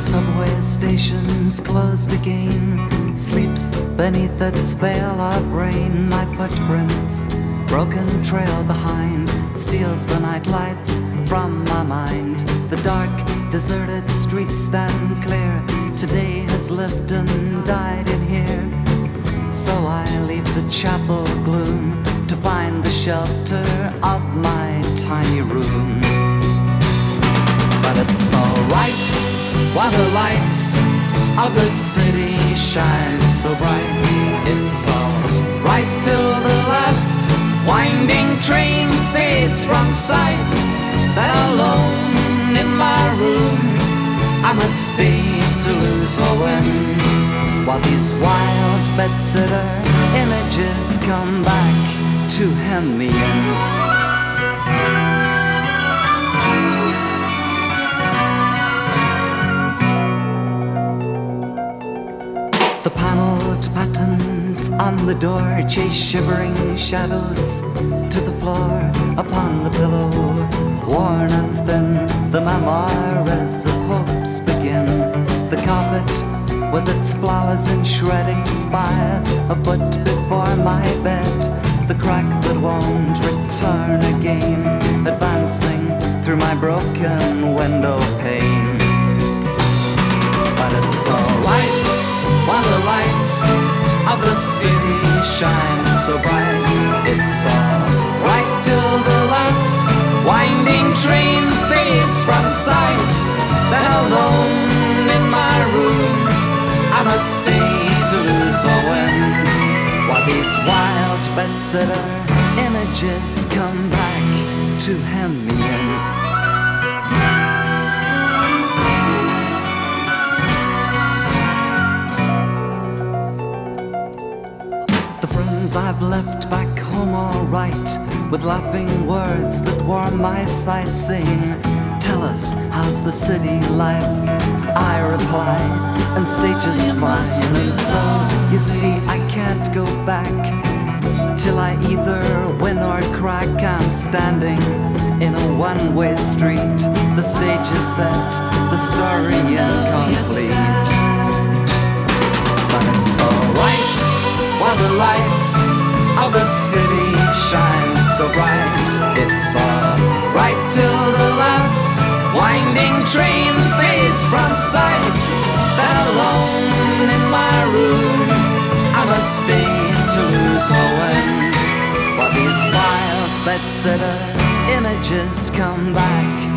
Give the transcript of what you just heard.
subway station's closed again, sleeps beneath its veil of rain. My footprints, broken trail behind, steals the night lights from my mind. The dark, deserted streets stand clear. Today has lived and died in here. So I leave the chapel gloom to find the shelter of my tiny room. But it's alright while the lights of the city shine so bright. It's alright till the last winding train fades from sight. That alone in my room I must stay to lose or win, while these wild bedsitter images come back to hem me in. The paneled patterns on the door chase shivering shadows to the floor. Upon the pillow, worn and thin, the memoirs of hopes begin. The carpet with its flowers and shredding spires, a foot before my bed, the crack that won't return again, advancing through my broken window pane. But it's alright while the lights of the city shine so bright. It's alright till the last winding train fades from sight. Then alone in my room I must stay to lose or win, while these wild bedsitter images come back to hem me in. I've left back home all right, with laughing words that warm my sight, saying, tell us, how's the city life? I reply and say just fine. And so, you see, I can't go back till I either win or crack. I'm standing in a one-way street. The stage is set, the story incomplete. But it's alright while the lights of the city shine so bright. It's alright till the last winding train fades from sight. Then alone in my room I must stay to lose or win, while these wild bedsitter images come back